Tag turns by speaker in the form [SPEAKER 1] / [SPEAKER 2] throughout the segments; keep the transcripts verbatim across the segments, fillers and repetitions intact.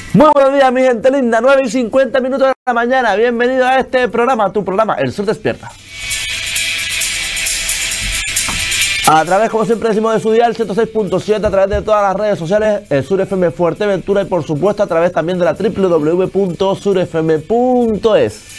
[SPEAKER 1] Muy buenos días, mi gente linda, nueve y cincuenta minutos de la mañana. Bienvenido a este programa, tu programa, El Sur Despierta. A través, como siempre decimos, de su dial ciento seis punto siete, a través de todas las redes sociales, el Sur F M Fuerteventura y por supuesto a través también de la doble u doble u doble u punto sur f m punto es.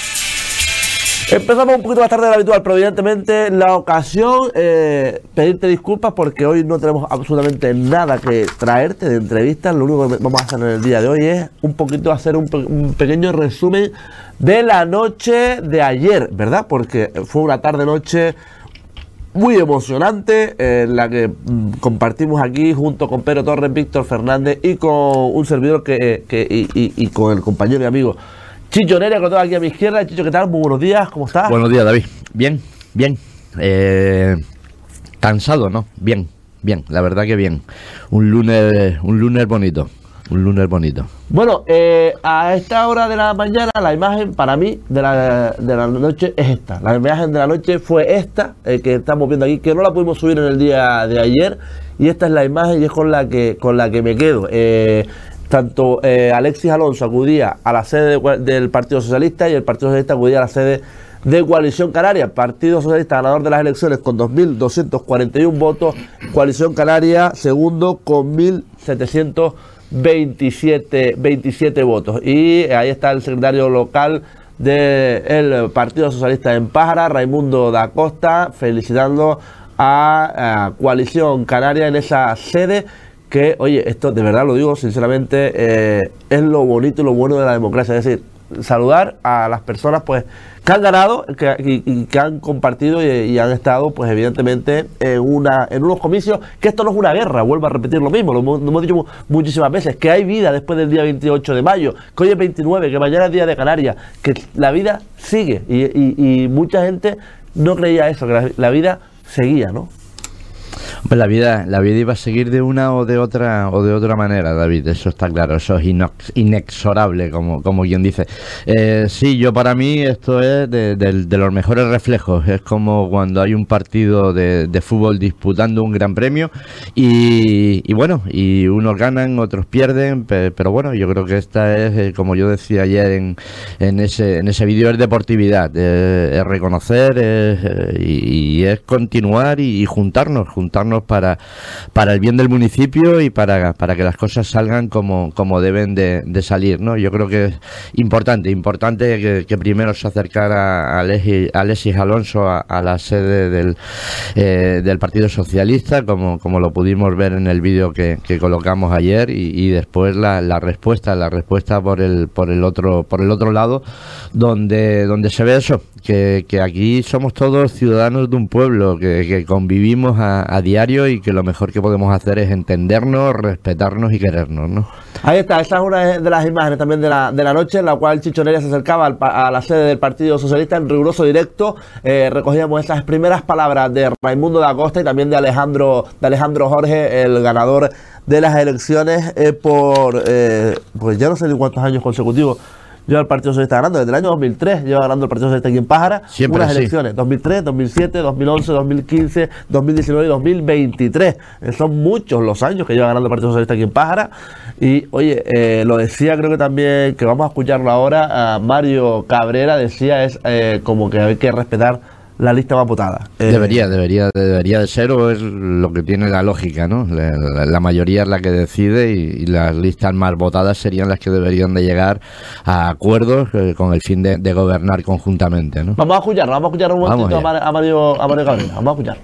[SPEAKER 1] Empezamos un poquito más tarde de lo habitual, pero evidentemente la ocasión, eh, pedirte disculpas porque hoy no tenemos absolutamente nada que traerte de entrevistas. Lo único que vamos a hacer en el día de hoy es un poquito hacer un, pe un pequeño resumen de la noche de ayer, ¿verdad? Porque fue una tarde-noche muy emocionante, eh, en la que mm, compartimos aquí junto con Pedro Torres, Víctor Fernández y con un servidor que, que y, y, y con el compañero y amigo Chicho Neria, que lo tengo aquí a mi izquierda. Chicho, ¿qué tal? Muy buenos días, ¿cómo estás?
[SPEAKER 2] Buenos días, David. Bien, bien. Eh, cansado, ¿no? Bien, bien, la verdad que bien. Un lunes, un lunes bonito, un lunes bonito.
[SPEAKER 1] Bueno, eh, a esta hora de la mañana la imagen para mí de la, de la noche es esta. La imagen de la noche fue esta, eh, que estamos viendo aquí, que no la pudimos subir en el día de ayer. Y esta es la imagen y es con la que, con la que me quedo. Eh, Tanto eh, Alexis Alonso acudía a la sede de, del Partido Socialista y el Partido Socialista acudía a la sede de Coalición Canaria. Partido Socialista ganador de las elecciones con dos mil doscientos cuarenta y uno votos. Coalición Canaria segundo con mil setecientos veintisiete votos. Y ahí está el secretario local del Partido Socialista en Pájara, Raimundo da Costa, felicitando a, a Coalición Canaria en esa sede. Que, oye, esto de verdad lo digo sinceramente, eh, es lo bonito y lo bueno de la democracia, es decir, saludar a las personas pues que han ganado que, y, y que han compartido y, y han estado pues evidentemente en, una, en unos comicios, que esto no es una guerra, vuelvo a repetir lo mismo, lo hemos, lo hemos dicho muchísimas veces, que hay vida después del día veintiocho de mayo, que hoy es veintinueve, que mañana es día de Canarias, que la vida sigue y, y, y mucha gente no creía eso, que la, la vida seguía, ¿no?
[SPEAKER 2] Pues la vida, la vida iba a seguir de una o de otra o de otra manera, David, eso está claro, eso es inexorable, como, como quien dice. Eh, sí, yo para mí esto es de, de, de los mejores reflejos, es como cuando hay un partido de, de fútbol disputando un gran premio y, y bueno, y unos ganan, otros pierden, pero, pero bueno, yo creo que esta es, eh, como yo decía ayer en, en ese en ese vídeo, es deportividad, eh, es reconocer es, eh, y, y es continuar y, y juntarnos, juntarnos para para el bien del municipio y para, para que las cosas salgan como, como deben de, de salir, ¿no? Yo creo que es importante, importante que, que primero se acercara a Alexis, Alexis Alonso a, a la sede del, eh, del Partido Socialista, como, como lo pudimos ver en el vídeo que, que colocamos ayer, y, y después la, la respuesta, la respuesta por el, por el otro, por el otro lado, donde, donde se ve eso, que, que aquí somos todos ciudadanos de un pueblo, que, que convivimos a, a diario y que lo mejor que podemos hacer es entendernos, respetarnos y querernos, ¿no?
[SPEAKER 1] Ahí está, esa es una de las imágenes también de la, de la noche en la cual Chicho Neria se acercaba al, a la sede del Partido Socialista en riguroso directo. Eh, recogíamos esas primeras palabras de Raimundo da Costa y también de Alejandro, de Alejandro Jorge, el ganador de las elecciones eh, por, eh, pues ya no sé de cuántos años consecutivos lleva el Partido Socialista ganando. Desde el año dos mil tres lleva ganando el Partido Socialista aquí en Pájara.
[SPEAKER 2] Siempre
[SPEAKER 1] unas
[SPEAKER 2] sí.
[SPEAKER 1] elecciones, dos mil tres, dos mil siete, dos mil once, dos mil quince, dos mil diecinueve y dos mil veintitrés. Eh, son muchos los años que lleva ganando el Partido Socialista aquí en Pájara. Y oye, eh, lo decía, creo que también, que vamos a escucharlo ahora, a Mario Cabrera, decía, es eh, como que hay que respetar la lista más votada. Eh,
[SPEAKER 2] debería, debería, debería de ser, o es lo que tiene la lógica, ¿no? La, la, la mayoría es la que decide y, y las listas más votadas serían las que deberían de llegar a acuerdos eh, con el fin de, de gobernar conjuntamente, ¿no?
[SPEAKER 1] Vamos a escucharlo, vamos a escuchar un momentito a, a, Mario, a Mario Cabrera, vamos a escucharlo.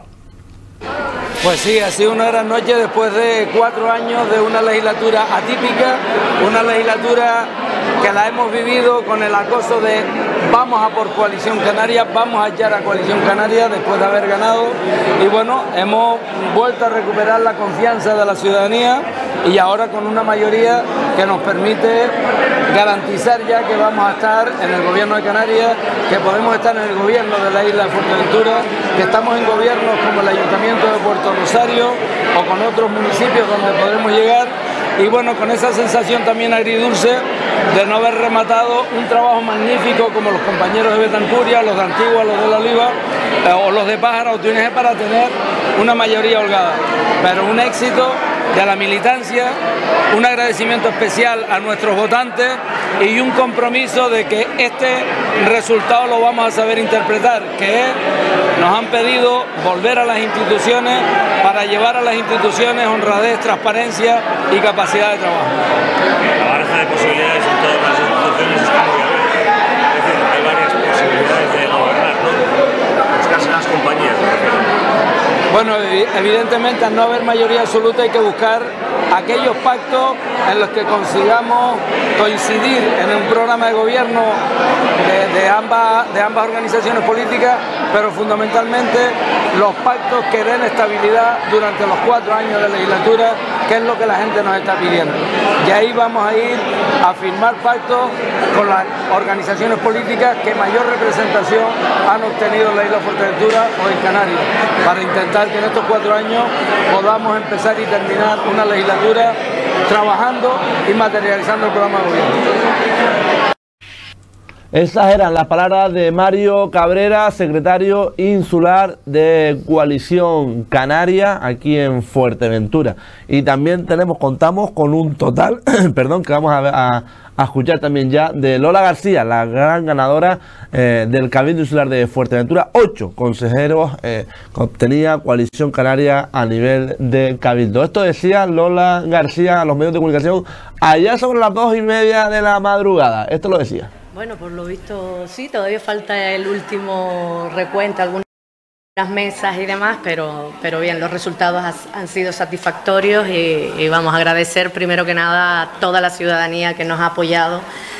[SPEAKER 3] Pues sí, ha sido una gran noche después de cuatro años de una legislatura atípica, una legislatura que la hemos vivido con el acoso de vamos a por Coalición Canaria, vamos a echar a Coalición Canaria después de haber ganado, y bueno, hemos vuelto a recuperar la confianza de la ciudadanía y ahora con una mayoría que nos permite garantizar ya que vamos a estar en el gobierno de Canarias, que podemos estar en el gobierno de la isla de Fuerteventura, que estamos en gobiernos como el Ayuntamiento de Puerto Rosario o con otros municipios donde podremos llegar, y bueno, con esa sensación también agridulce de no haber rematado un trabajo magnífico como los compañeros de Betancuria, los de Antigua, los de La Oliva eh, o los de Pájara o T N G para tener una mayoría holgada, pero un éxito de a la militancia, un agradecimiento especial a nuestros votantes y un compromiso de que este resultado lo vamos a saber interpretar, que es, nos han pedido volver a las instituciones para llevar a las instituciones honradez, transparencia y capacidad de trabajo.
[SPEAKER 4] La baraja de posibilidades en todas las instituciones está muy abierta. Es decir, hay varias posibilidades de gobernar, ¿no? Buscarse las compañías, por ejemplo.
[SPEAKER 3] Bueno, evidentemente al no haber mayoría absoluta hay que buscar aquellos pactos en los que consigamos coincidir en un programa de gobierno de, de, ambas, de ambas organizaciones políticas, pero fundamentalmente los pactos que den estabilidad durante los cuatro años de legislatura, que es lo que la gente nos está pidiendo. Y ahí vamos a ir a firmar pactos con las organizaciones políticas que mayor representación han obtenido en la isla Fuerteventura o en Canarias, para intentar que en estos cuatro años podamos empezar y terminar una legislatura trabajando y materializando el programa de gobierno.
[SPEAKER 1] Estas eran las palabras de Mario Cabrera, secretario insular de Coalición Canaria aquí en Fuerteventura. Y también tenemos, contamos con un total, perdón, que vamos a, a, a escuchar también ya, de Lola García, la gran ganadora eh, del Cabildo Insular de Fuerteventura. Ocho consejeros eh, obtenía Coalición Canaria a nivel de Cabildo. Esto decía Lola García a los medios de comunicación allá sobre las dos y media de la madrugada. Esto lo decía.
[SPEAKER 5] Bueno, por lo visto sí, todavía falta el último recuento, algunas mesas y demás, pero, pero bien, los resultados has, han sido satisfactorios y, y vamos a agradecer primero que nada a toda la ciudadanía que nos ha apoyado.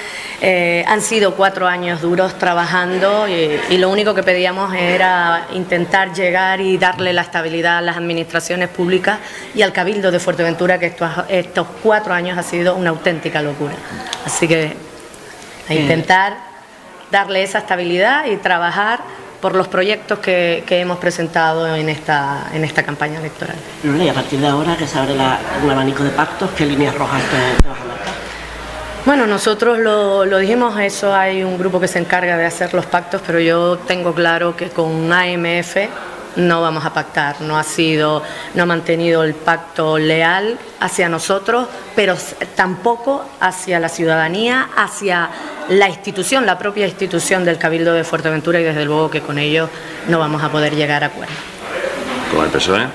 [SPEAKER 5] Eh, han sido cuatro años duros trabajando y, y lo único que pedíamos era intentar llegar y darle la estabilidad a las administraciones públicas y al Cabildo de Fuerteventura, que estos, estos cuatro años ha sido una auténtica locura. Así que a intentar darle esa estabilidad y trabajar por los proyectos que, que hemos presentado en esta, en esta campaña electoral.
[SPEAKER 6] Y a partir de ahora que se abre la, un abanico de pactos, ¿qué líneas rojas te, te vas a marcar?
[SPEAKER 5] Bueno, nosotros lo, lo dijimos, eso hay un grupo que se encarga de hacer los pactos, pero yo tengo claro que con A M F no vamos a pactar, no ha sido, no ha mantenido el pacto leal hacia nosotros, pero tampoco hacia la ciudadanía, hacia la institución, la propia institución del Cabildo de Fuerteventura, y desde luego que con ellos no vamos a poder llegar a acuerdo.
[SPEAKER 4] ¿Con el P S O E?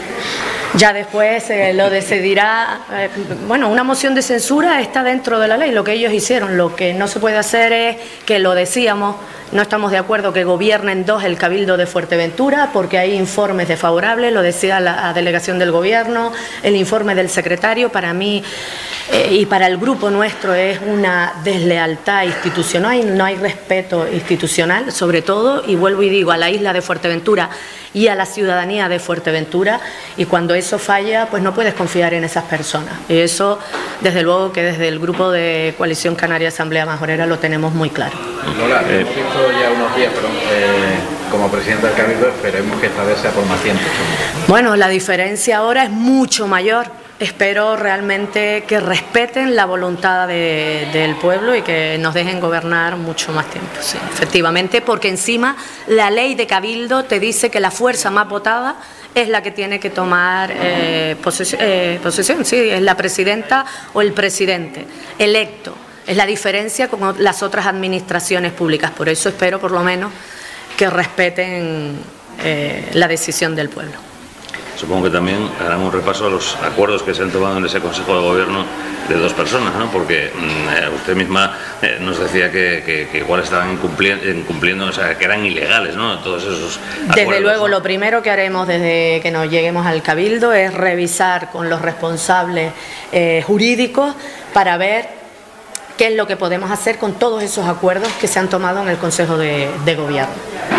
[SPEAKER 5] Ya después eh, lo decidirá, eh, bueno, una moción de censura está dentro de la ley, lo que ellos hicieron, lo que no se puede hacer es, que lo decíamos, no estamos de acuerdo que gobiernen dos el Cabildo de Fuerteventura, porque hay informes desfavorables, lo decía la delegación del gobierno, el informe del secretario, para mí eh, y para el grupo nuestro es una deslealtad institucional, no hay respeto institucional, sobre todo, y vuelvo y digo, a la isla de Fuerteventura y a la ciudadanía de Fuerteventura, y cuando eso falla, pues no puedes confiar en esas personas. Y eso, desde luego que desde el grupo de Coalición Canaria Asamblea Majorera lo tenemos muy claro.
[SPEAKER 7] Lola, eh, hemos visto ya unos días, perdón, eh, como presidenta del Cabildo, esperemos que esta vez sea por más tiempo.
[SPEAKER 5] Bueno, la diferencia ahora es mucho mayor. Espero realmente que respeten la voluntad de, del pueblo y que nos dejen gobernar mucho más tiempo, sí, efectivamente, porque encima la ley de Cabildo te dice que la fuerza más votada es la que tiene que tomar eh, posesión, eh, posesión, sí, es la presidenta o el presidente electo. Es la diferencia con las otras administraciones públicas, por eso espero por lo menos que respeten eh, la decisión del pueblo.
[SPEAKER 4] Supongo que también harán un repaso a los acuerdos que se han tomado en ese Consejo de Gobierno de dos personas, ¿no? Porque mmm, usted misma eh, nos decía que, que, que igual estaban incumpliendo, incumpliendo, o sea, que eran ilegales, ¿no? Todos esos acuerdos.
[SPEAKER 5] Desde luego,
[SPEAKER 4] ¿no?
[SPEAKER 5] Lo primero que haremos desde que nos lleguemos al Cabildo es revisar con los responsables eh, jurídicos para ver qué es lo que podemos hacer con todos esos acuerdos que se han tomado en el Consejo de, de Gobierno.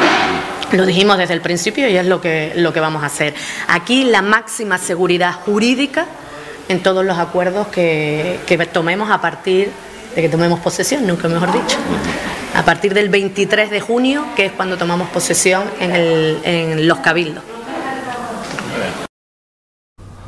[SPEAKER 5] Lo dijimos desde el principio y es lo que, lo que vamos a hacer. Aquí la máxima seguridad jurídica en todos los acuerdos que, que tomemos a partir de que tomemos posesión, nunca mejor dicho. A partir del veintitrés de junio, que es cuando tomamos posesión en, el, en los cabildos.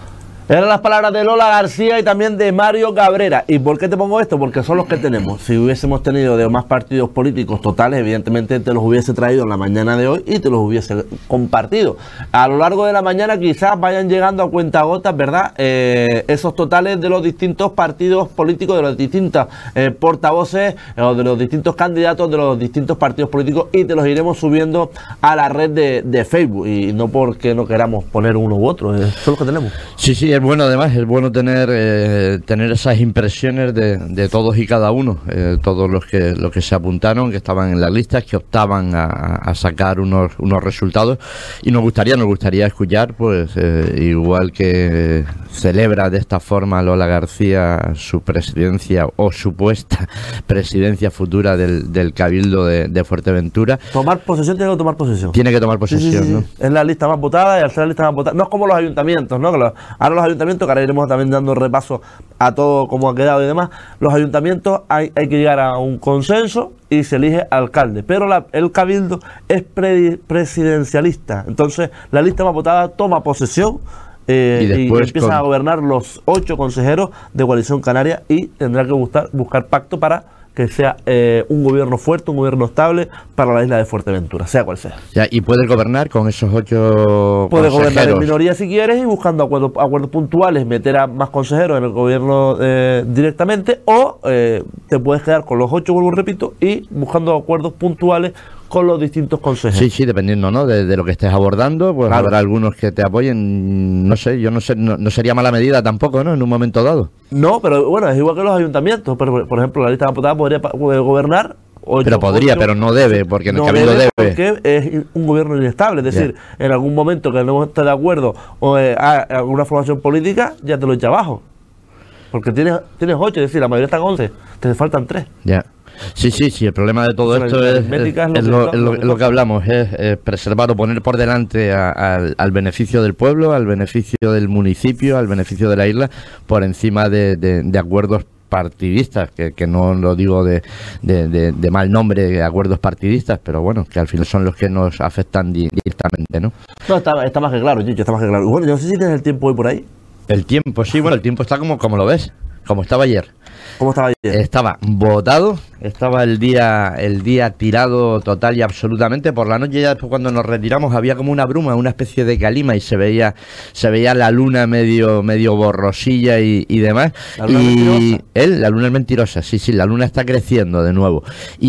[SPEAKER 1] Eran las palabras de Lola García y también de Mario Cabrera. ¿Y por qué te pongo esto? Porque son los que tenemos. Si hubiésemos tenido de más partidos políticos totales, evidentemente te los hubiese traído en la mañana de hoy y te los hubiese compartido. A lo largo de la mañana quizás vayan llegando a cuentagotas, ¿verdad? Eh, esos totales de los distintos partidos políticos, de los distintos eh, portavoces eh, o de los distintos candidatos de los distintos partidos políticos, y te los iremos subiendo a la red de, de Facebook. Y no porque no queramos poner uno u otro, eh, son los que tenemos.
[SPEAKER 2] Sí, sí. Es bueno, además, es bueno tener eh, tener esas impresiones de, de todos y cada uno, eh, todos los que los que se apuntaron, que estaban en las listas, que optaban a, a sacar unos unos resultados, y nos gustaría nos gustaría escuchar, pues eh, igual que celebra de esta forma Lola García su presidencia o supuesta presidencia futura del, del Cabildo de, de Fuerteventura.
[SPEAKER 1] Tomar posesión, tiene que tomar posesión.
[SPEAKER 2] Tiene que tomar posesión, sí, sí, sí,
[SPEAKER 1] ¿no?
[SPEAKER 2] Sí.
[SPEAKER 1] Es la lista más votada, y al ser la lista más votada, no es como los ayuntamientos, ¿no? Que los, ahora los ayuntamientos, que ahora iremos también dando repaso a todo cómo ha quedado y demás. Los ayuntamientos hay, hay que llegar a un consenso y se elige alcalde, pero la, el cabildo es pre, presidencialista. Entonces la lista más votada toma posesión eh, y, y empiezan con... a gobernar los ocho consejeros de Coalición Canaria, y tendrá que buscar, buscar pacto para que sea eh, un gobierno fuerte, un gobierno estable para la isla de Fuerteventura, sea cual sea.
[SPEAKER 2] Ya, y puedes gobernar con esos ocho
[SPEAKER 1] Puedes
[SPEAKER 2] consejeros.
[SPEAKER 1] Gobernar en minoría si quieres, y buscando acuerdos, acuerdos puntuales, meter a más consejeros en el gobierno eh, directamente, o eh, te puedes quedar con los ocho, vuelvo repito, y buscando acuerdos puntuales con los distintos consejeros.
[SPEAKER 2] Sí, sí, dependiendo, ¿no? De, de lo que estés abordando, pues claro, habrá algunos que te apoyen. No sé, yo no sé, no, no sería mala medida tampoco, ¿no? En un momento dado.
[SPEAKER 1] No, pero bueno, es igual que los ayuntamientos. Pero, por ejemplo, la lista diputada podría, podría gobernar. Ocho,
[SPEAKER 2] pero podría, ocho, pero no debe, porque en el no Cabildo debe.
[SPEAKER 1] Porque es un gobierno inestable. Es decir, yeah. en algún momento que no esté de acuerdo o eh, a alguna formación política, ya te lo echa abajo. Porque tienes, tienes ocho, es decir, la mayoría están once, te faltan tres.
[SPEAKER 2] Ya. Yeah. Sí, sí, sí, el problema de todo o sea, esto es, es, es, es lo, lo, lo que hablamos, es, es preservar o poner por delante a, a, al beneficio del pueblo, al beneficio del municipio, al beneficio de la isla, por encima de, de, de acuerdos partidistas, que, que no lo digo de, de, de, de mal nombre, acuerdos partidistas, pero bueno, que al final son los que nos afectan directamente, ¿no?
[SPEAKER 1] No, está, está más que claro, Chicho, está más que claro. Bueno, yo no sé si tienes el tiempo hoy por ahí.
[SPEAKER 2] El tiempo, sí, bueno, el tiempo está como, como lo ves, como estaba ayer.
[SPEAKER 1] ¿Cómo estaba ayer?
[SPEAKER 2] Estaba votado, estaba el día el día tirado total y absolutamente. Por la noche, ya después cuando nos retiramos, había como una bruma, una especie de calima, y se veía se veía la luna medio medio borrosilla y, y demás.
[SPEAKER 1] ¿La luna
[SPEAKER 2] y
[SPEAKER 1] mentirosa?
[SPEAKER 2] Él, la luna es mentirosa, sí, sí, la luna está creciendo de nuevo. Y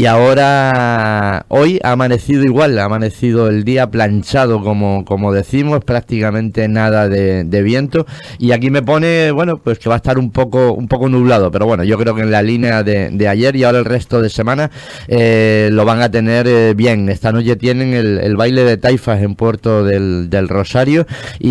[SPEAKER 2] ahora, hoy ha amanecido igual, ha amanecido el día planchado, como, como decimos, prácticamente nada de, de viento. Y aquí me pone, bueno, pues que va a estar un poco, un poco nublado, pero bueno, yo creo que en la línea de, de ayer, y ahora el resto de semana eh, lo van a tener eh, bien. Esta noche tienen el, el baile de taifas en Puerto del, del Rosario,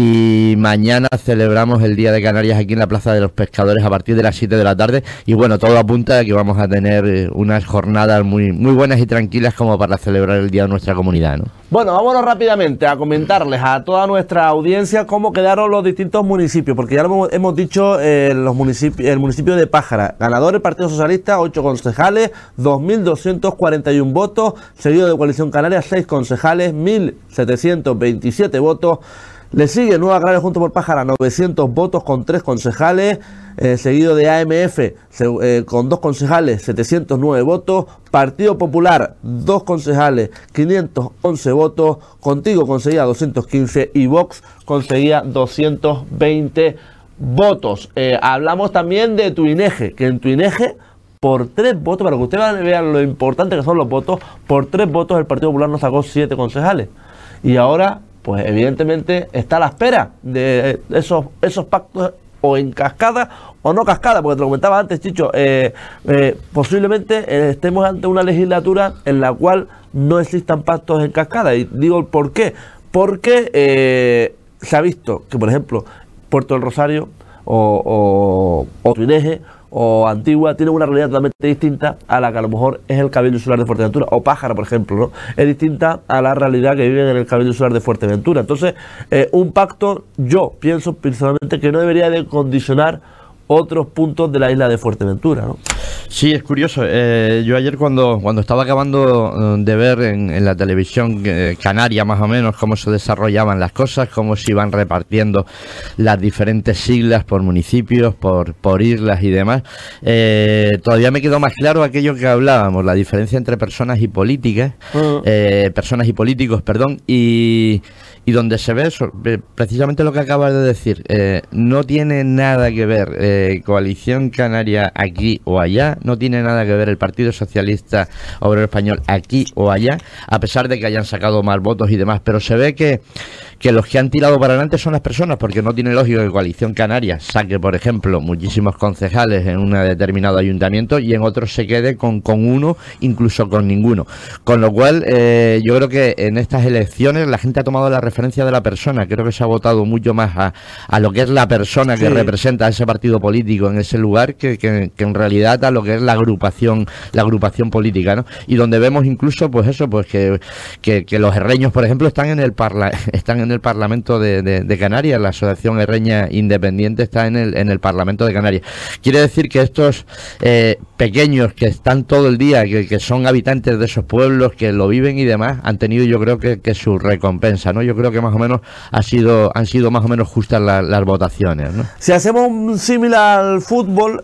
[SPEAKER 2] y mañana celebramos el Día de Canarias aquí en la Plaza de los Pescadores a partir de las siete de la tarde, y bueno, todo apunta a que vamos a tener eh, unas jornadas muy, muy buenas y tranquilas como para celebrar el día de nuestra comunidad, ¿no?
[SPEAKER 1] Bueno, vámonos rápidamente a comentarles a toda nuestra audiencia cómo quedaron los distintos municipios, porque ya lo hemos, hemos dicho, eh, los municipios, el municipio de Pájara, ganador el Partido Socialista, ocho concejales, dos mil doscientos cuarenta y uno votos, seguido de Coalición Canaria, seis concejales, mil setecientos veintisiete votos. Le sigue Nueva Canaria Juntos por Pájara, novecientos votos con tres concejales, eh, seguido de A M F se, eh, con dos concejales, setecientos nueve votos, Partido Popular, dos concejales, quinientos once votos, Contigo conseguía doscientos quince y Vox conseguía doscientos veinte votos. Eh, hablamos también de Tuineje, que en Tuineje, por tres votos, para que ustedes vean lo importante que son los votos, por tres votos el Partido Popular nos sacó siete concejales. Y ahora, pues evidentemente está a la espera de esos, esos pactos, o en cascada o no cascada, porque te lo comentaba antes, Chicho, eh, eh, posiblemente eh, estemos ante una legislatura en la cual no existan pactos en cascada. Y digo por qué. Porque eh, se ha visto que, por ejemplo, Puerto del Rosario o, o, o Tuineje o Antigua tiene una realidad totalmente distinta a la que a lo mejor es el Cabildo Insular de Fuerteventura, o Pájara, por ejemplo, ¿no? Es distinta a la realidad que viven en el Cabildo Insular de Fuerteventura. Entonces, eh, un pacto, yo pienso personalmente que no debería de condicionar otros puntos de la isla de Fuerteventura, ¿no?
[SPEAKER 2] Sí, es curioso. Eh, yo ayer cuando, cuando estaba acabando de ver en, en la televisión eh, canaria más o menos cómo se desarrollaban las cosas, cómo se iban repartiendo las diferentes siglas por municipios, por, por islas y demás, eh, todavía me quedó más claro aquello que hablábamos, la diferencia entre personas y políticas, uh-huh. eh, personas y políticos, perdón, y... Y donde se ve eso, precisamente lo que acabas de decir, eh, no tiene nada que ver eh, Coalición Canaria aquí o allá, no tiene nada que ver el Partido Socialista Obrero Español aquí o allá, a pesar de que hayan sacado más votos y demás, pero se ve que, que los que han tirado para adelante son las personas, porque no tiene lógica que Coalición Canaria saque, por ejemplo, muchísimos concejales en un determinado ayuntamiento y en otros se quede con, con uno, incluso con ninguno. Con lo cual, eh, yo creo que en estas elecciones la gente ha tomado la referencia de la persona, creo que se ha votado mucho más a, a lo que es la persona que sí. representa a ese partido político en ese lugar que, que, que en realidad a lo que es la agrupación la agrupación política, ¿no? Y donde vemos incluso pues eso, pues que, que, que los herreños, por ejemplo, están en el parla están en el Parlamento de, de, de Canarias, la Asociación Herreña Independiente está en el, en el Parlamento de Canarias. Quiere decir que estos eh, pequeños que están todo el día, que, que son habitantes de esos pueblos, que lo viven y demás, han tenido yo creo que, que su recompensa, ¿no? Yo creo que más o menos ha sido han sido más o menos justas la, las votaciones, ¿no?
[SPEAKER 1] Si hacemos un símil al fútbol,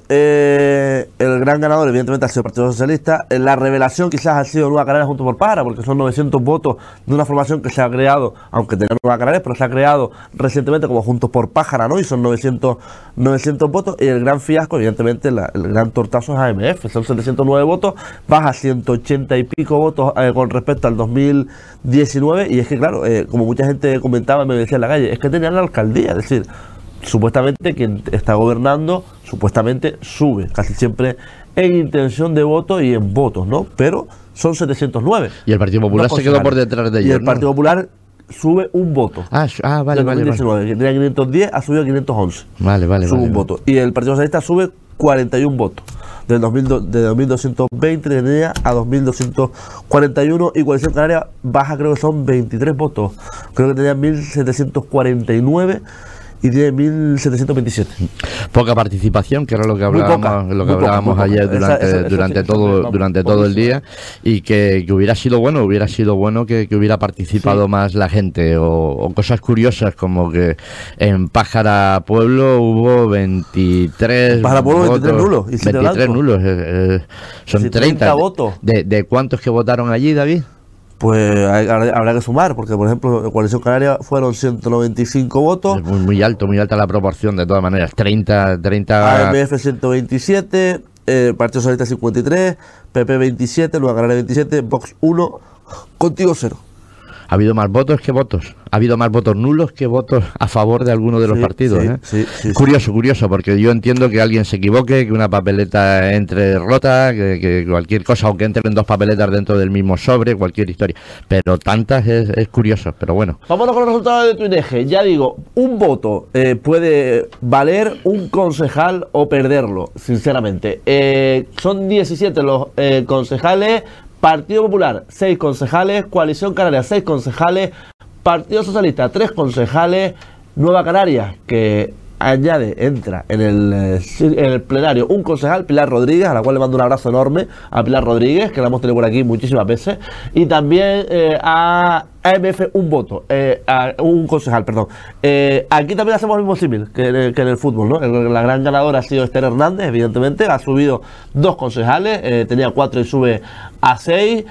[SPEAKER 1] eh, el gran ganador evidentemente ha sido el Partido Socialista. La revelación quizás ha sido Nueva Canarias junto por Pájara, porque son novecientos votos de una formación que se ha creado, aunque tenga Nueva Canarias, pero se ha creado recientemente como Juntos por Pájara, ¿no? Y son novecientos, novecientos votos. Y el gran fiasco, evidentemente, la, el gran tortazo es A M F, son setecientos nueve votos, baja ciento ochenta y pico votos eh, con respecto al dos mil diecinueve. Y es que, claro, eh, como mucha gente comentaba, me decía en la calle, es que tenían la alcaldía, es decir, supuestamente quien está gobernando, supuestamente sube, casi siempre en intención de voto y en votos, ¿no? Pero son setecientos nueve.
[SPEAKER 2] Y el Partido Popular se quedó por detrás de ellos,
[SPEAKER 1] y el
[SPEAKER 2] ¿no?
[SPEAKER 1] Partido Popular sube un voto.
[SPEAKER 2] Ah, ah vale, vale,
[SPEAKER 1] dos mil diecinueve, vale. Que tenía quinientos diez, ha subido a quinientos once.
[SPEAKER 2] Vale, vale,
[SPEAKER 1] sube
[SPEAKER 2] vale,
[SPEAKER 1] un
[SPEAKER 2] vale.
[SPEAKER 1] voto. Y el Partido Socialista sube cuarenta y uno votos. Del dos mil, de dos mil doscientos veinte tenía a dos mil doscientos cuarenta y uno, y Coalición Canaria baja, creo que son veintitrés votos. Creo que tenía mil setecientos cuarenta y nueve y tiene mil setecientos veintisiete.
[SPEAKER 2] Poca participación, que era lo que hablábamos, poca, lo que hablábamos poca, ayer durante, esa, esa, durante esa, todo, vamos, durante todo el día, y que, que hubiera sido bueno, hubiera sido bueno que, que hubiera participado sí. más la gente, o, o cosas curiosas como que en Pájara Pueblo hubo veintitrés
[SPEAKER 1] Pájara Pueblo
[SPEAKER 2] votos,
[SPEAKER 1] veintitrés nulos, y
[SPEAKER 2] veintitrés nulos, eh, eh, son treinta,
[SPEAKER 1] treinta votos.
[SPEAKER 2] De, ¿De cuántos que votaron allí, David?
[SPEAKER 1] Pues habrá, habrá que sumar, porque por ejemplo en Coalición Canaria fueron ciento noventa y cinco votos.
[SPEAKER 2] Es muy, muy alto, muy alta la proporción de todas maneras. treinta, treinta...
[SPEAKER 1] A M F ciento veintisiete, eh, Partido Socialista cincuenta y tres, P P veintisiete, Nueva Canaria veintisiete, Vox uno, Contigo cero.
[SPEAKER 2] Ha habido más votos que votos. Ha habido más votos nulos que votos a favor de alguno de los
[SPEAKER 1] sí,
[SPEAKER 2] partidos.
[SPEAKER 1] Sí,
[SPEAKER 2] ¿eh?
[SPEAKER 1] sí, sí,
[SPEAKER 2] curioso,
[SPEAKER 1] sí.
[SPEAKER 2] curioso, porque yo entiendo que alguien se equivoque, que una papeleta entre rota, que, que cualquier cosa, o que entren dos papeletas dentro del mismo sobre, cualquier historia. Pero tantas es, es curioso, pero bueno.
[SPEAKER 1] Vámonos con los resultados de tu I N E G. Ya digo, un voto eh, puede valer un concejal o perderlo, sinceramente. Eh, son diecisiete los eh, concejales. Partido Popular, seis concejales, Coalición Canaria, seis concejales, Partido Socialista, tres concejales, Nueva Canarias, que añade, entra en el, en el plenario un concejal, Pilar Rodríguez, a la cual le mando un abrazo enorme a Pilar Rodríguez, que la hemos tenido por aquí muchísimas veces, y también eh, a A M F un voto, eh, a, un concejal, perdón. Eh, aquí también hacemos el mismo símil que, que en el fútbol, ¿no? El, la gran ganadora ha sido Esther Hernández, evidentemente, ha subido dos concejales, eh, tenía cuatro y sube a seis.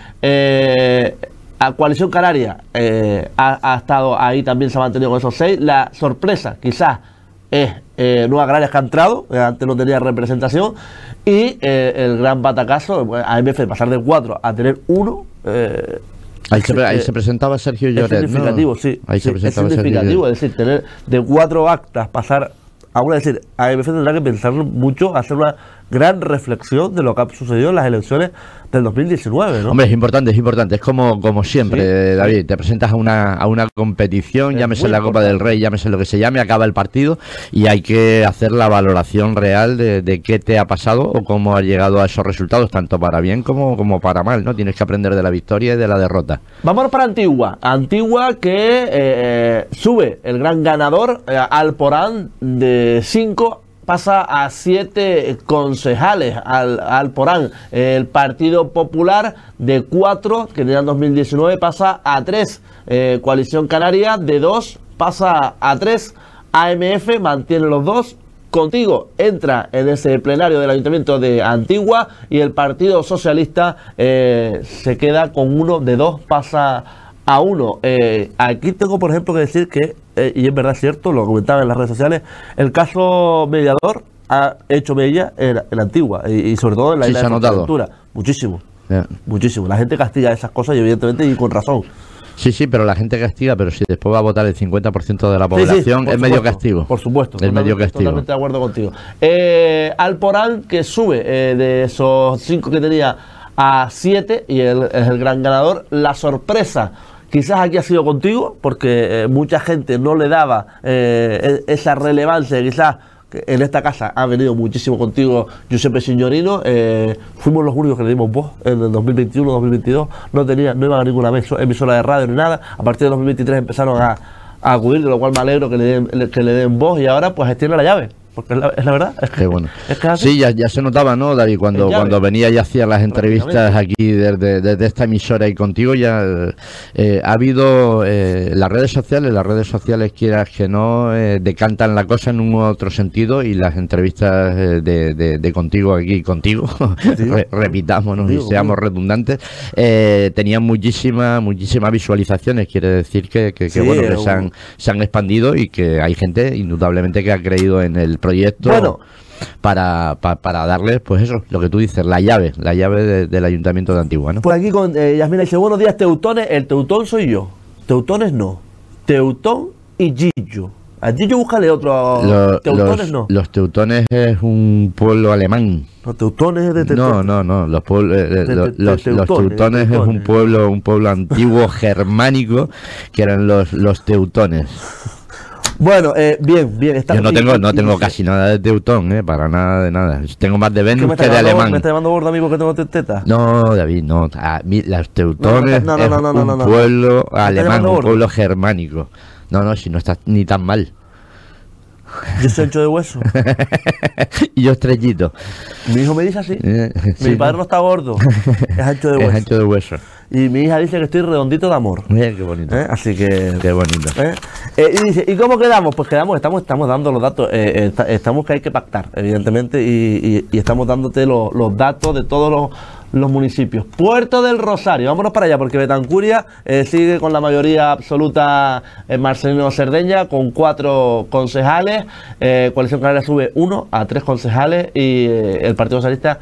[SPEAKER 1] Eh, a Coalición Canaria eh, ha, ha estado ahí, también se ha mantenido con esos seis. La sorpresa, quizás, es eh, Nueva Canarias, que ha entrado, eh, antes no tenía representación, y eh, el gran batacazo, a M F de pasar de cuatro a tener uno. Eh,
[SPEAKER 2] ahí, se, ahí eh, se presentaba Sergio Lloret,
[SPEAKER 1] es significativo, ¿no? Sí,
[SPEAKER 2] ahí
[SPEAKER 1] sí,
[SPEAKER 2] se presentaba
[SPEAKER 1] es significativo, es decir, tener de cuatro actas pasar a una, es decir, a M F tendrá que pensar mucho, hacer una gran reflexión de lo que ha sucedido en las elecciones del dos mil diecinueve, ¿no?
[SPEAKER 2] Hombre, es importante, es importante, es como, como siempre, sí, David, sí. Te presentas a una, a una competición, es llámese la Copa importante. del Rey, llámese lo que se llame, acaba el partido y hay que hacer la valoración real de, de qué te ha pasado o cómo has llegado a esos resultados, tanto para bien como, como para mal, ¿no? Tienes que aprender de la victoria y de la derrota.
[SPEAKER 1] Vámonos para Antigua, Antigua que eh, sube el gran ganador, eh, Alporán, de cinco pasa a siete concejales al, al Porán. El Partido Popular de cuatro, que tenía en dos mil diecinueve, pasa a tres. Eh, Coalición Canaria de dos pasa a tres. A M F mantiene los dos. Contigo entra en ese plenario del Ayuntamiento de Antigua y el Partido Socialista eh, se queda con uno, de dos pasa a uno. Eh, aquí tengo, por ejemplo, que decir que, eh, y es verdad cierto, lo comentaba en las redes sociales, el caso mediador ha hecho mella en, en Antigua y, y sobre todo en la
[SPEAKER 2] sí,
[SPEAKER 1] isla
[SPEAKER 2] se
[SPEAKER 1] de
[SPEAKER 2] ha notado.
[SPEAKER 1] Fuerteventura. Muchísimo,
[SPEAKER 2] Yeah.
[SPEAKER 1] muchísimo. La gente castiga esas cosas y evidentemente y con razón.
[SPEAKER 2] Sí, sí, pero la gente castiga, pero si después va a votar el cincuenta por ciento de la población,
[SPEAKER 1] Sí, sí, por
[SPEAKER 2] es medio
[SPEAKER 1] supuesto,
[SPEAKER 2] castigo.
[SPEAKER 1] Por supuesto,
[SPEAKER 2] es medio castigo.
[SPEAKER 1] Totalmente de acuerdo contigo. Eh, Alporán, que sube eh, de esos cinco que tenía a siete y él es el gran ganador. La sorpresa, quizás aquí ha sido contigo, porque eh, mucha gente no le daba eh, esa relevancia, quizás. En esta casa ha venido muchísimo contigo Giuseppe Signorino. Eh, fuimos los únicos que le dimos voz en el dos mil veintiuno dos mil veintidós. No tenía, no iban a ninguna emisora de radio ni nada. A partir de dos mil veintitrés empezaron a, a acudir, de lo cual me alegro que le den, que le den voz y ahora pues tiene la llave. Porque es la, es la verdad. Es que,
[SPEAKER 2] Qué bueno.
[SPEAKER 1] Es que así.
[SPEAKER 2] Sí, ya, ya se notaba, ¿no, David? Cuando, cuando venía y hacía las entrevistas aquí desde, desde esta emisora y contigo, ya eh, ha habido eh, las redes sociales, las redes sociales, quieras que no, eh, decantan la cosa en un u otro sentido y las entrevistas eh, de, de, de contigo aquí, contigo, re, repitámonos contigo, y seamos contigo. redundantes, eh, tenían muchísimas, muchísimas visualizaciones. Quiere decir que, que, que sí, bueno, que se han, se han expandido y que hay gente, indudablemente, que ha creído en el proyecto
[SPEAKER 1] bueno,
[SPEAKER 2] para, para, para darles, pues eso, lo que tú dices, la llave, la llave de, del Ayuntamiento de Antigua, ¿no?
[SPEAKER 1] Pues aquí con eh, Yasmina dice, buenos días, teutones. El teutón soy yo. Teutones no. Teutón y Gillo. A Gillo búscale otro.
[SPEAKER 2] Lo,
[SPEAKER 1] teutones
[SPEAKER 2] los,
[SPEAKER 1] no.
[SPEAKER 2] Los teutones es un pueblo alemán.
[SPEAKER 1] Los teutones es de te,
[SPEAKER 2] No, no, no. Los, pueblo, eh,
[SPEAKER 1] te, te,
[SPEAKER 2] los,
[SPEAKER 1] te,
[SPEAKER 2] los,
[SPEAKER 1] teutones,
[SPEAKER 2] los teutones es un pueblo, un pueblo antiguo germánico que eran los, los teutones.
[SPEAKER 1] Bueno, eh, bien, bien. Está
[SPEAKER 2] Yo no
[SPEAKER 1] y,
[SPEAKER 2] tengo, no
[SPEAKER 1] y,
[SPEAKER 2] tengo
[SPEAKER 1] y,
[SPEAKER 2] casi nada de teutón, eh, para nada de nada. Tengo más de Venus que de alemán.
[SPEAKER 1] ¿Me está llamando gordo, amigo, que tengo tetas?
[SPEAKER 2] No, David, no. A mí, los teutones
[SPEAKER 1] no, no, no, no, no,
[SPEAKER 2] es
[SPEAKER 1] no,
[SPEAKER 2] un
[SPEAKER 1] no,
[SPEAKER 2] pueblo
[SPEAKER 1] no.
[SPEAKER 2] alemán, un pueblo germánico. No, no, si no está ni tan mal.
[SPEAKER 1] Yo soy ancho de hueso.
[SPEAKER 2] Y yo estrellito.
[SPEAKER 1] Mi hijo me dice así.
[SPEAKER 2] Eh,
[SPEAKER 1] Mi
[SPEAKER 2] sí,
[SPEAKER 1] padre
[SPEAKER 2] ¿no?
[SPEAKER 1] no está gordo. Es ancho de hueso.
[SPEAKER 2] Es ancho de hueso.
[SPEAKER 1] Y mi hija dice que estoy redondito de amor.
[SPEAKER 2] Mira qué bonito.
[SPEAKER 1] ¿Eh? Así que.
[SPEAKER 2] Qué bonito.
[SPEAKER 1] ¿Eh? Eh, y dice, ¿y cómo quedamos? Pues quedamos, estamos, estamos dando los datos. Eh, eh, está, estamos que hay que pactar, evidentemente, y, y, y estamos dándote los, los datos de todos los, los municipios. Puerto del Rosario, vámonos para allá, porque Betancuria eh, sigue con la mayoría absoluta en Marcelino Cerdeña, con cuatro concejales. Eh, Coalición Canaria sube uno a tres concejales y eh, el Partido Socialista.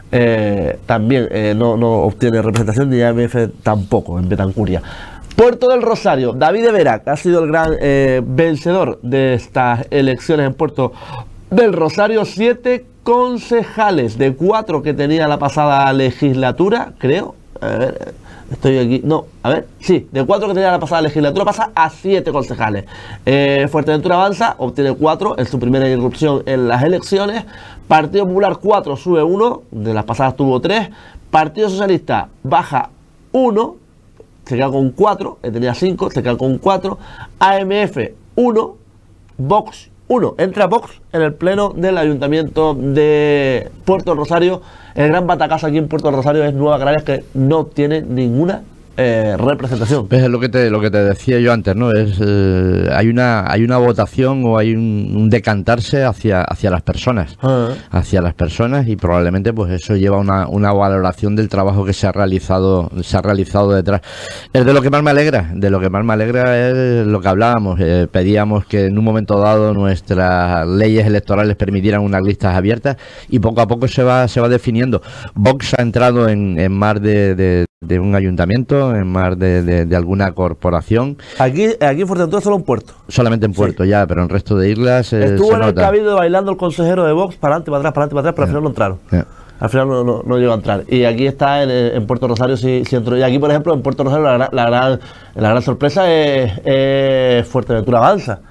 [SPEAKER 1] Eh, también eh, no, no obtiene representación, ni A M F tampoco en Betancuria. Puerto del Rosario, David de Vera, que ha sido el gran eh, vencedor de estas elecciones en Puerto del Rosario. Siete concejales de cuatro que tenía la pasada legislatura, creo. A ver, estoy aquí. No, a ver, sí, de cuatro que tenía la pasada legislatura pasa a siete concejales. Eh, Fuerteventura avanza, obtiene cuatro en su primera irrupción en las elecciones. Partido Popular cuatro, sube uno, de las pasadas tuvo tres. Partido Socialista baja uno, se queda con cuatro, tenía cinco, se queda con cuatro. A M F uno, Vox uno. Entra Vox en el pleno del Ayuntamiento de Puerto Rosario. El gran batacazo aquí en Puerto Rosario es Nueva Canarias, que no tiene ninguna Eh, representación.
[SPEAKER 2] Es lo que te lo que te decía yo antes, ¿no? Es eh, hay una hay una votación o hay un, un decantarse hacia hacia las personas, uh-huh. hacia las personas y probablemente pues eso lleva una, una valoración del trabajo que se ha realizado se ha realizado detrás. Es de lo que más me alegra, de lo que más me alegra es lo que hablábamos. Eh, pedíamos que en un momento dado nuestras leyes electorales permitieran unas listas abiertas y poco a poco se va se va definiendo. Vox ha entrado en, en más de, de de un ayuntamiento, en más de, de, de alguna corporación.
[SPEAKER 1] Aquí, aquí en Fuerteventura solo en Puerto.
[SPEAKER 2] Solamente en Puerto, sí. Ya, pero en el resto de islas eh,
[SPEAKER 1] estuvo
[SPEAKER 2] se
[SPEAKER 1] en
[SPEAKER 2] nota.
[SPEAKER 1] el cabildo bailando el consejero de Vox, para adelante, para atrás, para adelante, para atrás, pero yeah. al final no entraron. Yeah. Al final no, no, no llegó a entrar. Y aquí está en, en Puerto Rosario sí, sí entró. Y aquí, por ejemplo, en Puerto Rosario la, la, gran, la gran sorpresa es, es Fuerteventura avanza.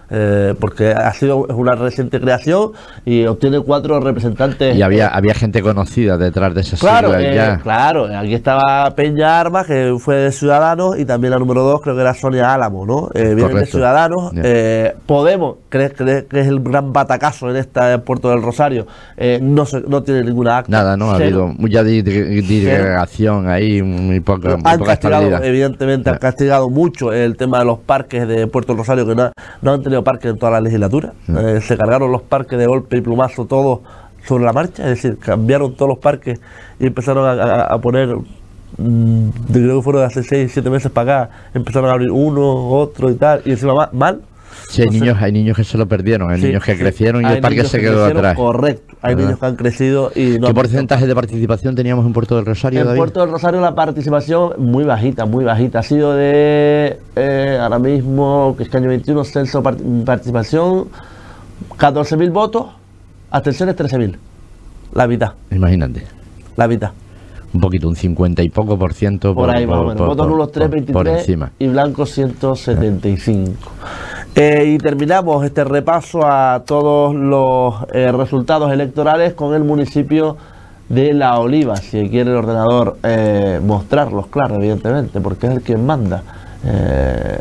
[SPEAKER 1] eh, porque ha sido una reciente creación y obtiene cuatro representantes.
[SPEAKER 2] Y había, había gente conocida detrás de esas
[SPEAKER 1] Claro,
[SPEAKER 2] siglas
[SPEAKER 1] eh,
[SPEAKER 2] ya.
[SPEAKER 1] claro, aquí estaba Peña Armas, que fue de Ciudadanos, y también la número dos creo que era Sonia Álamo, ¿no? Eh, vienen de Ciudadanos.
[SPEAKER 2] Yeah.
[SPEAKER 1] Eh, Podemos, ¿crees que es el gran batacazo en esta Puerto del Rosario? Eh, no, se, no tiene ninguna acta.
[SPEAKER 2] Nada, no ha
[SPEAKER 1] Cero.
[SPEAKER 2] habido mucha disgregación ahí, muy poca, muy
[SPEAKER 1] Han
[SPEAKER 2] poca
[SPEAKER 1] castigado,
[SPEAKER 2] estabilidad.
[SPEAKER 1] evidentemente,
[SPEAKER 2] Yeah.
[SPEAKER 1] han castigado mucho el tema de los parques de Puerto del Rosario, que no, no han tenido parques en toda la legislatura.
[SPEAKER 2] Yeah.
[SPEAKER 1] Eh, se cargaron los parques de golpe y plumazo todos sobre la marcha, es decir, cambiaron todos los parques y empezaron a, a, a poner, mmm, creo que fueron de hace seis, siete meses para acá, empezaron a abrir uno, otro y tal, y encima ma- mal.
[SPEAKER 2] Sí, hay,
[SPEAKER 1] Entonces,
[SPEAKER 2] niños, hay niños que se lo perdieron, hay
[SPEAKER 1] sí,
[SPEAKER 2] niños que
[SPEAKER 1] sí,
[SPEAKER 2] crecieron y
[SPEAKER 1] hay
[SPEAKER 2] el parque
[SPEAKER 1] niños
[SPEAKER 2] se
[SPEAKER 1] que
[SPEAKER 2] quedó
[SPEAKER 1] crecieron,
[SPEAKER 2] atrás.
[SPEAKER 1] Correcto, hay
[SPEAKER 2] ¿Verdad?
[SPEAKER 1] niños que han crecido y no.
[SPEAKER 2] ¿Qué porcentaje de participación teníamos en Puerto del Rosario,
[SPEAKER 1] En
[SPEAKER 2] David?
[SPEAKER 1] Puerto del Rosario la participación muy bajita, muy bajita. Ha sido de, eh, ahora mismo, que es que año veintiuno, censo part participación, catorce mil votos, abstenciones trece mil. La mitad,
[SPEAKER 2] Imagínate.
[SPEAKER 1] la mitad.
[SPEAKER 2] Un poquito, un cincuenta y poco por ciento
[SPEAKER 1] Por, ahí más o menos. Votos nulos tres,
[SPEAKER 2] por, por
[SPEAKER 1] veintitrés
[SPEAKER 2] encima.
[SPEAKER 1] y blancos ciento setenta y cinco. Eh, y terminamos este repaso a todos los eh, resultados electorales con el municipio de La Oliva. Si quiere el ordenador eh, mostrarlos, claro, evidentemente, porque es el quien manda. Eh,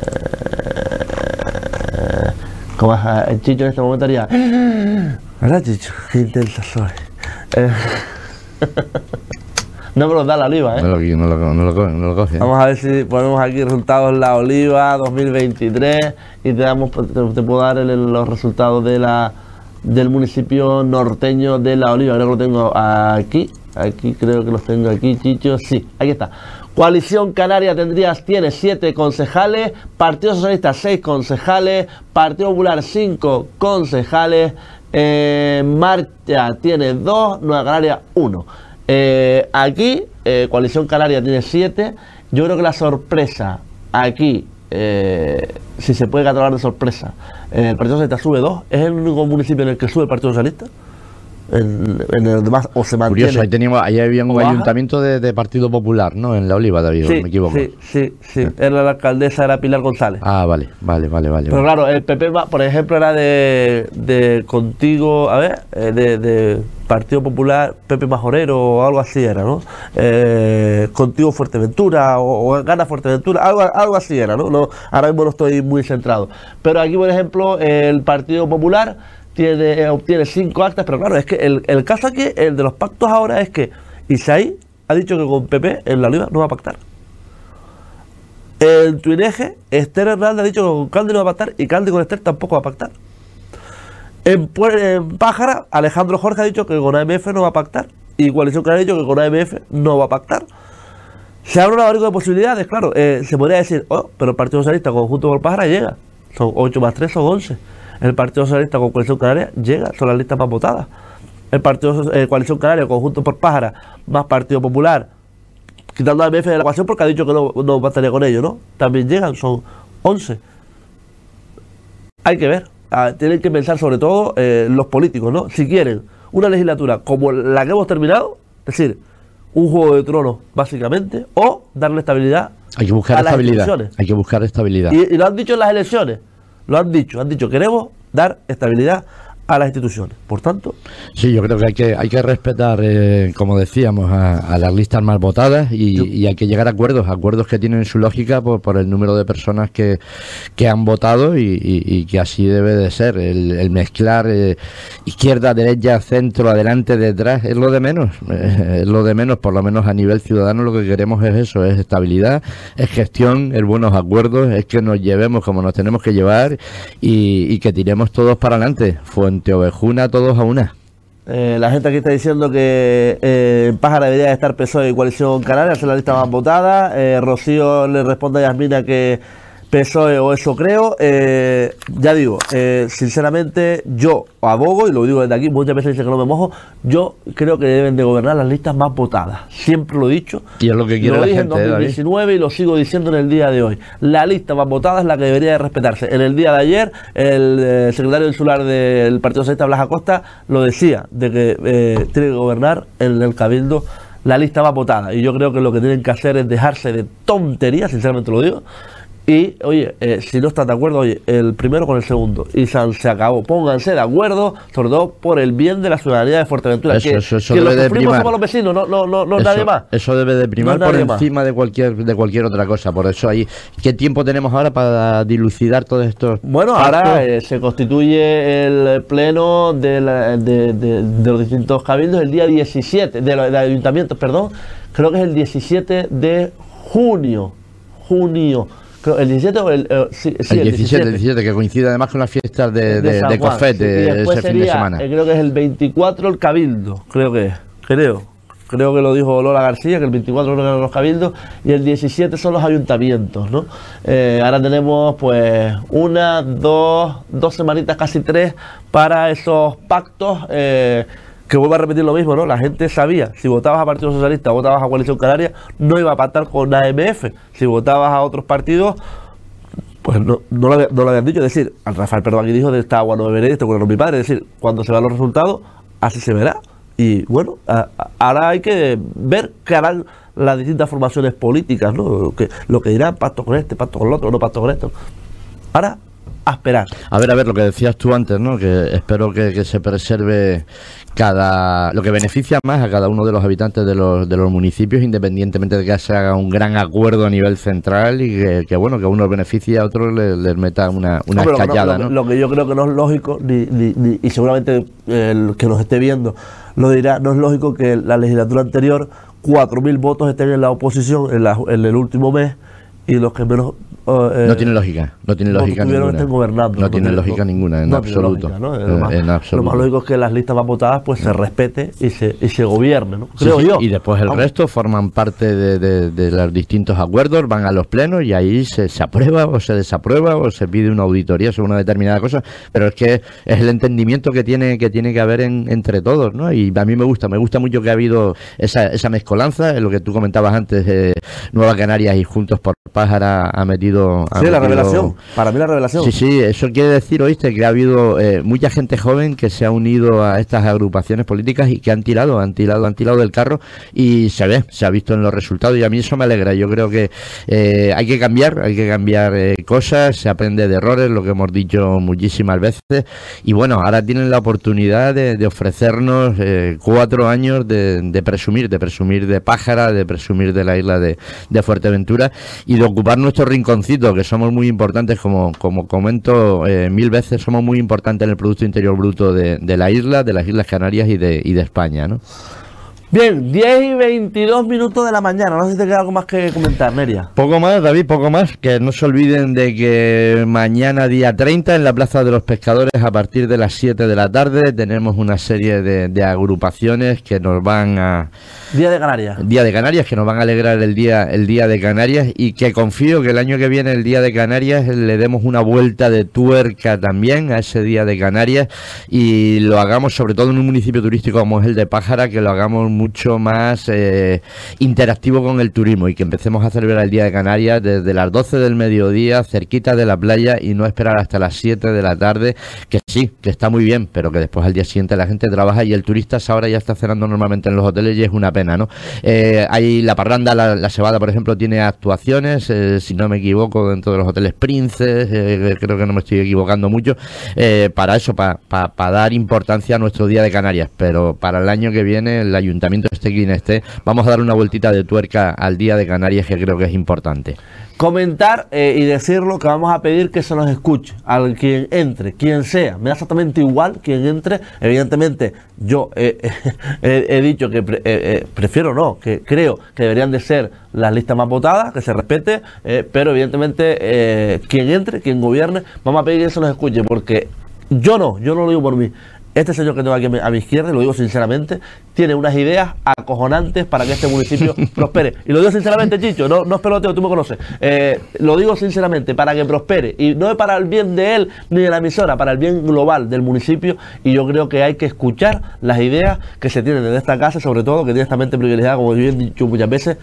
[SPEAKER 1] como es, el Chicho en este momento haría, ¿verdad, Chicho? Qué intensa soy. Eh, no me los da La Oliva, ¿eh?
[SPEAKER 2] No lo, no lo, no lo, co- no lo coge.
[SPEAKER 1] Vamos a ver si ponemos aquí resultados La Oliva dos mil veintitrés y te, damos, te, te puedo dar el- los resultados de la del municipio norteño de La Oliva. Creo que lo tengo aquí. Aquí creo que los tengo aquí, Chicho. Sí, aquí está. Coalición Canaria tendrías, tiene siete concejales, Partido Socialista seis concejales, Partido Popular cinco concejales, eh, Marcha tiene dos, Nueva Canaria uno. Eh, aquí, eh, Coalición Canaria tiene siete. Yo creo que la sorpresa aquí, eh, si se puede catalogar de sorpresa, eh, el Partido Socialista sube dos. Es el único municipio en el que sube el Partido Socialista. En, en el demás o se mantiene.
[SPEAKER 2] Curioso, ahí teníamos, ahí había un
[SPEAKER 1] o baja.
[SPEAKER 2] ayuntamiento de, de Partido Popular, ¿no? En La Oliva, David, ¿o
[SPEAKER 1] Sí,
[SPEAKER 2] me equivoco?
[SPEAKER 1] sí, sí, sí. Era la alcaldesa, era Pilar González.
[SPEAKER 2] Ah, vale, vale, vale, vale.
[SPEAKER 1] Pero
[SPEAKER 2] vale.
[SPEAKER 1] claro, el P P, va- por ejemplo, era de, de Contigo, a ver, eh, de, de Partido Popular, Pepe Majorero o algo así era, ¿no? Eh, Contigo Fuerteventura o, o Gana Fuerteventura, algo, algo así era, ¿no? No, ahora mismo no estoy muy centrado. Pero aquí, por ejemplo, el Partido Popular tiene, eh, obtiene cinco actas, pero claro, es que el, el caso aquí, el de los pactos ahora es que Isaí ha dicho que con P P en La Oliva no va a pactar. En Tuineje, Esther Hernández ha dicho que con Caldi no va a pactar y Caldi con Esther tampoco va a pactar. En, Pue- en Pájara, Alejandro Jorge ha dicho que con A M F no va a pactar y Coalición Canaria ha dicho que con A M F no va a pactar. Se abre un abanico de posibilidades, claro. Eh, se podría decir, oh, pero el Partido Socialista conjunto con Pájara llega. Son ocho más tres, son once. El Partido Socialista con Coalición Canaria llega, son las listas más votadas. El Partido eh, Coalición Canaria conjunto por Pájara más Partido Popular, quitando a A M F de la ecuación porque ha dicho que no, no pactaría con ellos, ¿no? También llegan, son once. Hay que ver. Ah, tienen que pensar sobre todo eh, los políticos, ¿no? Si quieren una legislatura como la que hemos terminado, es decir, un juego de tronos básicamente, o darle estabilidad
[SPEAKER 2] Hay que buscar
[SPEAKER 1] a las
[SPEAKER 2] estabilidad.
[SPEAKER 1] instituciones.
[SPEAKER 2] Hay que buscar estabilidad.
[SPEAKER 1] Y, y lo han dicho en las elecciones, lo han dicho, han dicho, queremos dar estabilidad a las instituciones. Por tanto,
[SPEAKER 2] Sí, yo creo que hay que hay que respetar, eh, como decíamos, a, a las listas más votadas y,
[SPEAKER 1] Yo-
[SPEAKER 2] y hay que llegar a acuerdos, acuerdos que tienen su lógica por, por el número de personas que, que han votado y, y- y que así debe de ser. El, el mezclar eh, izquierda, derecha, centro, adelante, detrás, es lo de menos. Eh, es lo de menos, por lo menos a nivel ciudadano lo que queremos es eso, es estabilidad, es gestión, es buenos acuerdos, es que nos llevemos como nos tenemos que llevar y, y que tiremos todos para adelante. Fuente Ovejuna, todos a una.
[SPEAKER 1] eh, la gente aquí está diciendo que eh, en Pájara debería estar P S O E y Coalición Canaria, ser la lista más votada. Eh, Rocío le responde a Yasmina que P S O E o eso creo. Eh, ya digo, eh, sinceramente yo abogo, y lo digo desde aquí, muchas veces dicen que no me mojo, yo creo que deben de gobernar las listas más votadas. Siempre lo he dicho.
[SPEAKER 2] Y es lo que quiere
[SPEAKER 1] Lo
[SPEAKER 2] la
[SPEAKER 1] dije
[SPEAKER 2] gente,
[SPEAKER 1] en
[SPEAKER 2] ¿eh,
[SPEAKER 1] dos mil
[SPEAKER 2] David?
[SPEAKER 1] diecinueve y lo sigo diciendo en el día de hoy. La lista más votada es la que debería de respetarse. En el día de ayer, el eh, secretario insular del Partido Socialista, Blas Acosta, lo decía, de que eh, tiene que gobernar en el Cabildo la lista más votada. Y yo creo que lo que tienen que hacer es dejarse de tonterías, sinceramente lo digo, Y, oye, eh, si no están de acuerdo, oye, el primero con el segundo. Y se, se acabó. Pónganse de acuerdo, sobre todo por el bien de la ciudadanía de Fuerteventura.
[SPEAKER 2] Eso,
[SPEAKER 1] que
[SPEAKER 2] eso, eso
[SPEAKER 1] que
[SPEAKER 2] debe
[SPEAKER 1] los
[SPEAKER 2] de
[SPEAKER 1] sufrimos
[SPEAKER 2] primar.
[SPEAKER 1] somos los vecinos, no, no, no, no
[SPEAKER 2] eso,
[SPEAKER 1] nadie más.
[SPEAKER 2] Eso debe de primar
[SPEAKER 1] no
[SPEAKER 2] por
[SPEAKER 1] nadie
[SPEAKER 2] encima
[SPEAKER 1] más.
[SPEAKER 2] de cualquier de cualquier otra cosa. Por eso ahí, ¿qué tiempo tenemos ahora para dilucidar todos estos?
[SPEAKER 1] Bueno,
[SPEAKER 2] pactos?
[SPEAKER 1] ahora eh, se constituye el pleno de, la, de, de, de los distintos cabildos el día diecisiete, de los de ayuntamientos, perdón, creo que es el diecisiete de junio, junio, creo, el diecisiete o el, eh, sí, sí,
[SPEAKER 2] el
[SPEAKER 1] el
[SPEAKER 2] diecisiete,
[SPEAKER 1] diecisiete.
[SPEAKER 2] el diecisiete, que coincide además con las fiestas de,
[SPEAKER 1] de
[SPEAKER 2] de,
[SPEAKER 1] San
[SPEAKER 2] de
[SPEAKER 1] Juan,
[SPEAKER 2] Cofet
[SPEAKER 1] sí,
[SPEAKER 2] de
[SPEAKER 1] y después
[SPEAKER 2] ese fin de
[SPEAKER 1] sería,
[SPEAKER 2] semana.
[SPEAKER 1] eh, creo que es el veinticuatro el cabildo, creo que es, creo. Creo que lo dijo Lola García, que el veinticuatro creo que eran los cabildos y el diecisiete son los ayuntamientos, ¿no? Eh, ahora tenemos pues una, dos, dos semanitas, casi tres, para esos pactos, eh, que vuelvo a repetir lo mismo, ¿no? La gente sabía, si votabas a Partido Socialista o votabas a Coalición Canaria, no iba a pactar con A M F. Si votabas a otros partidos, pues no, no, lo, no lo habían dicho. Es decir, al Rafael Perdón aquí dijo de esta agua no beberé, esto con mi padre. Es decir, cuando se vean los resultados, así se verá. Y bueno, a, a, ahora hay que ver qué harán las distintas formaciones políticas, ¿no? Lo que, lo que dirán, pacto con este, pacto con el otro, no pacto con esto. Ahora, a esperar.
[SPEAKER 2] A ver, a ver, lo que decías tú antes, ¿no? Que espero que, que se preserve cada lo que beneficia más a cada uno de los habitantes de los, de los municipios, independientemente de que se haga un gran acuerdo a nivel central y que, que bueno, que a unos beneficie, a otros les, les meta una, una
[SPEAKER 1] no,
[SPEAKER 2] escallada,
[SPEAKER 1] no,
[SPEAKER 2] ¿no?
[SPEAKER 1] Lo, lo que yo creo que no es lógico, ni, ni, ni, y seguramente el que nos esté viendo lo dirá, no es lógico que la legislatura anterior cuatro mil votos estén en la oposición en, la, en el último mes y los que menos... Eh,
[SPEAKER 2] no tiene lógica, no tiene lógica ninguna.
[SPEAKER 1] Estén gobernando,
[SPEAKER 2] no, no tiene lógica no, ninguna, en
[SPEAKER 1] no
[SPEAKER 2] absoluto.
[SPEAKER 1] Lógica, ¿no?
[SPEAKER 2] eh,
[SPEAKER 1] lo, más,
[SPEAKER 2] en absoluto.
[SPEAKER 1] Lo más lógico es que las listas más votadas pues se respete y se, y se gobierne, ¿no? Creo
[SPEAKER 2] sí, sí,
[SPEAKER 1] yo.
[SPEAKER 2] Y después el
[SPEAKER 1] Vamos.
[SPEAKER 2] resto forman parte de, de, de los distintos acuerdos, van a los plenos y ahí se, se aprueba o se desaprueba o se pide una auditoría sobre una determinada cosa, pero es que es el entendimiento que tiene que tiene que haber en, entre todos, ¿no? Y a mí me gusta, me gusta mucho que ha habido esa, esa mezcolanza, en lo que tú comentabas antes, eh, Nueva Canarias y Juntos por Pájara ha metido... Ha
[SPEAKER 1] sí,
[SPEAKER 2] metido,
[SPEAKER 1] la revelación, para mí la revelación.
[SPEAKER 2] Sí, sí, eso quiere decir, oíste, que ha habido eh, mucha gente joven que se ha unido a estas agrupaciones políticas y que han tirado, han tirado, han tirado del carro y se ve, se ha visto en los resultados y a mí eso me alegra. Yo creo que eh, hay que cambiar, hay que cambiar eh, cosas, se aprende de errores, lo que hemos dicho muchísimas veces y bueno, ahora tienen la oportunidad de, de ofrecernos eh, cuatro años de, de presumir, de presumir de Pájara, de presumir de la isla de, de Fuerteventura y de ocupar nuestro rinconcito, que somos muy importantes, como, como comento eh, mil veces, somos muy importantes en el Producto Interior Bruto de, de la isla, de las Islas Canarias y de, y de España, ¿no?
[SPEAKER 1] Bien, diez y veintidós minutos de la mañana. No sé si te queda algo más que comentar, Neria.
[SPEAKER 2] Poco más, David, poco más. Que no se olviden de que mañana, día treinta, en la Plaza de los Pescadores, a partir de las siete de la tarde, tenemos una serie de, de agrupaciones que nos van a...
[SPEAKER 1] Día de Canarias.
[SPEAKER 2] Día de Canarias, que nos van a alegrar el día, el día de Canarias y que confío que el año que viene, el Día de Canarias, le demos una vuelta de tuerca también a ese Día de Canarias y lo hagamos sobre todo en un municipio turístico como es el de Pájara, que lo hagamos mucho más eh, interactivo con el turismo y que empecemos a celebrar el Día de Canarias desde las doce del mediodía, cerquita de la playa y no esperar hasta las siete de la tarde, que sí, que está muy bien, pero que después al día siguiente la gente trabaja y el turista ahora ya está cenando normalmente en los hoteles y es una pena, ¿no? Eh, hay la parranda, la, la cebada, por ejemplo, tiene actuaciones, eh, si no me equivoco, dentro de los hoteles Princes, eh, creo que no me estoy equivocando mucho, eh, para eso, para pa, pa dar importancia a nuestro Día de Canarias, pero para el año que viene el ayuntamiento este quien esté, vamos a dar una vueltita de tuerca al Día de Canarias, que creo que es importante.
[SPEAKER 1] Comentar eh, y decirlo que vamos a pedir que se nos escuche al quien entre, quien sea, me da exactamente igual quien entre. Evidentemente yo eh, eh, he dicho que pre, eh, eh, prefiero no, que creo que deberían de ser las listas más votadas, que se respete, eh, pero evidentemente eh, quien entre, quien gobierne, vamos a pedir que se nos escuche, porque yo no, yo no lo digo por mí. Este señor que tengo aquí a mi izquierda, y lo digo sinceramente, tiene unas ideas acojonantes para que este municipio prospere. Y lo digo sinceramente, Chicho, no, no es peloteo, tú me conoces. Eh, lo digo sinceramente, para que prospere. Y no es para el bien de él ni de la emisora, para el bien global del municipio. Y yo creo que hay que escuchar las ideas que se tienen desde esta casa, sobre todo, que tiene esta mente privilegiada, como yo he dicho muchas veces,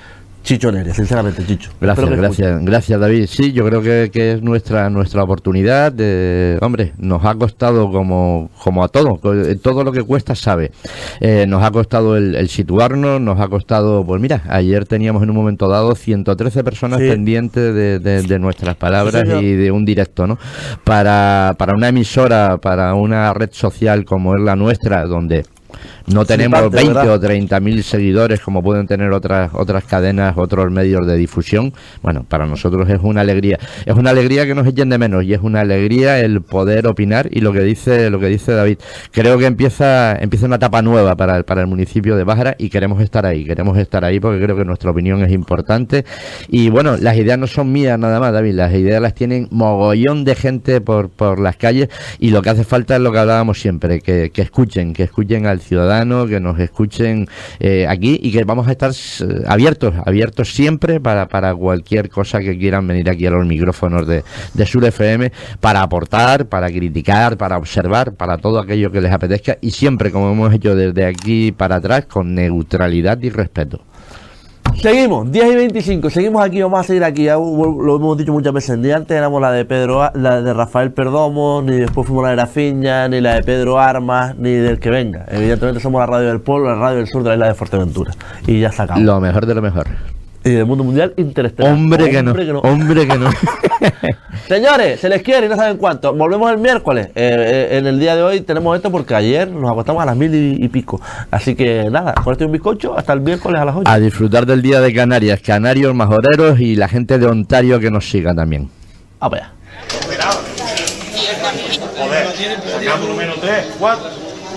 [SPEAKER 1] Chicho Neria, sinceramente, Chicho.
[SPEAKER 2] Gracias, gracias, escuche. gracias David. Sí, yo creo que, que es nuestra nuestra oportunidad. De, hombre, nos ha costado como, como a todos, todo lo que cuesta sabe. Eh, nos ha costado el, el situarnos, nos ha costado, pues mira, ayer teníamos en un momento dado ciento trece personas sí. pendientes de, de, de nuestras palabras sí, y de un directo, ¿no? Para, para una emisora, para una red social como es la nuestra, donde no tenemos sí, parte, veinte ¿verdad? O treinta mil seguidores como pueden tener otras otras cadenas, otros medios de difusión. Bueno, para nosotros es una alegría, es una alegría que nos echen de menos y es una alegría el poder opinar. Y lo que dice lo que dice David, creo que empieza empieza una etapa nueva para el, para el municipio de Bájara y queremos estar ahí, queremos estar ahí porque creo que nuestra opinión es importante. Y bueno, las ideas no son mías nada más, David, las ideas las tienen mogollón de gente por, por las calles y lo que hace falta es lo que hablábamos siempre, que, que escuchen, que escuchen al ciudadano, que nos escuchen eh, aquí y que vamos a estar eh, abiertos, abiertos siempre para, para cualquier cosa que quieran venir aquí a los micrófonos de, de Sur F M para aportar, para criticar, para observar, para todo aquello que les apetezca y siempre, como hemos hecho desde aquí para atrás, con neutralidad y respeto.
[SPEAKER 1] Seguimos, diez y veinticinco, seguimos aquí, vamos a seguir aquí, ya lo hemos dicho muchas veces, ni antes éramos la de Pedro, la de Rafael Perdomo, ni después fuimos la de Rafiña, ni la de Pedro Armas, ni del que venga. Evidentemente somos la radio del pueblo, la radio del sur de la isla de Fuerteventura. Y ya sacamos.
[SPEAKER 2] Lo mejor de lo mejor.
[SPEAKER 1] Y del mundo mundial interestelar.
[SPEAKER 2] Hombre, que, hombre no, que no, hombre que no.
[SPEAKER 1] Señores, se les quiere y no saben cuánto. Volvemos el miércoles. Eh, eh, en el día de hoy tenemos esto porque ayer nos acostamos a las mil y, y pico. Así que nada, con este un bizcocho hasta el miércoles a las ocho.
[SPEAKER 2] A disfrutar del día de Canarias, canarios, majoreros y la gente de Ontario que nos siga también.
[SPEAKER 1] Ah, pues ya.
[SPEAKER 8] Joder, sacamos lo menos tres, cuatro.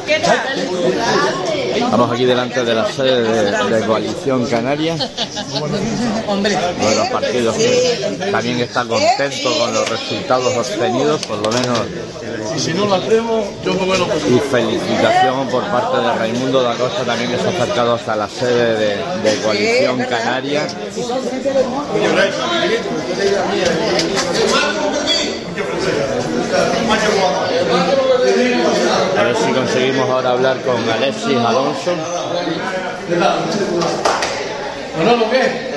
[SPEAKER 2] Estamos aquí delante de la sede de, de Coalición Canaria, uno de los partidos que también está contento con los resultados obtenidos, por lo menos, y felicitación por parte de Raimundo da Costa también, que se ha acercado hasta la sede de, de Coalición Canaria. A ver si conseguimos ahora hablar con Alexis Alonso.
[SPEAKER 8] ¿Manolo qué?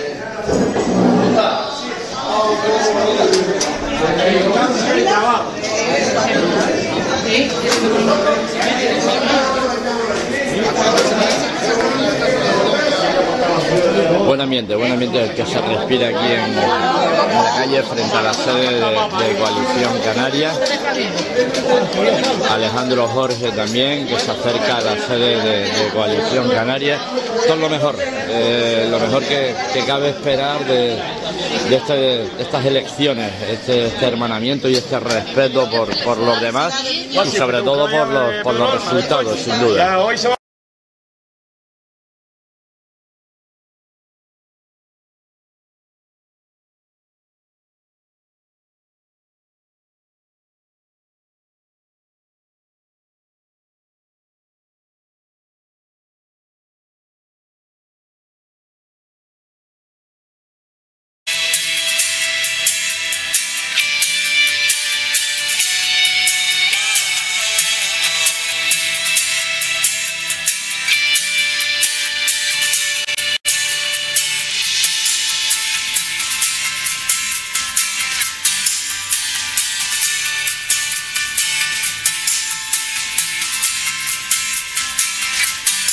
[SPEAKER 2] Buen ambiente, buen ambiente el que se respira aquí en, en la calle frente a la sede de, de Coalición Canaria. Alejandro Jorge también, que se acerca a la sede de, de Coalición Canaria. Esto es lo mejor, eh, lo mejor que, que cabe esperar de, de, este, de estas elecciones, este, este hermanamiento y este respeto por, por los demás y sobre todo por los, por los resultados, sin duda.